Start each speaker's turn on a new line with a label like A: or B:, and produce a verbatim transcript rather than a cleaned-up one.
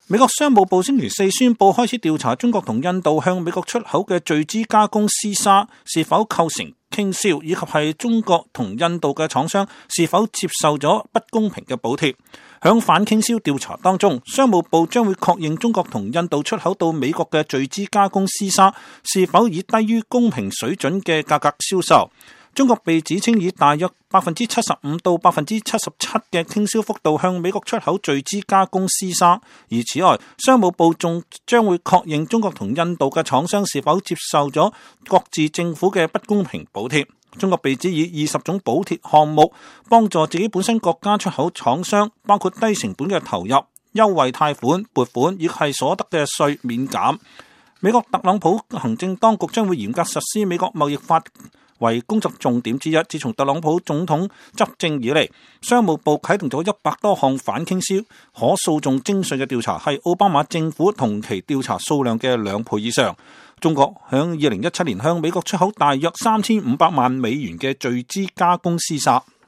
A: 美國商務部星期四宣布開始調查中國同印度向美國出口嘅聚酯加工絲紗是否構成傾銷，以及係中國同印度嘅廠商是否接受咗不公平嘅補貼。響反傾銷調查當中，商務部將會確認中國同印度出口到美國嘅聚酯加工絲紗是否以低於公平水準嘅價格銷售。中國被指稱以大約百分之七十五到百分之七十七嘅傾銷幅度向美國出口聚酯加工絲紗，而此外，商務部仲將會確認中國同印度嘅廠商是否接受咗各自政府嘅不公平補貼。中國被指以二十種補貼項目幫助自己本身國家出口廠商，包括低成本嘅投入、優惠貸款、撥款，亦係所得嘅稅免減。美國特朗普行政當局將會嚴格實施美國貿易法為工作重點之一。自從特朗普總統執政以嚟，商務部啟動咗一百多項反傾銷可訴訟徵稅嘅調查，係奧巴馬政府同期調查數量嘅兩倍以上。中國響二零一七年向美國出口大約三千五百萬美元嘅聚酯加工絲紗。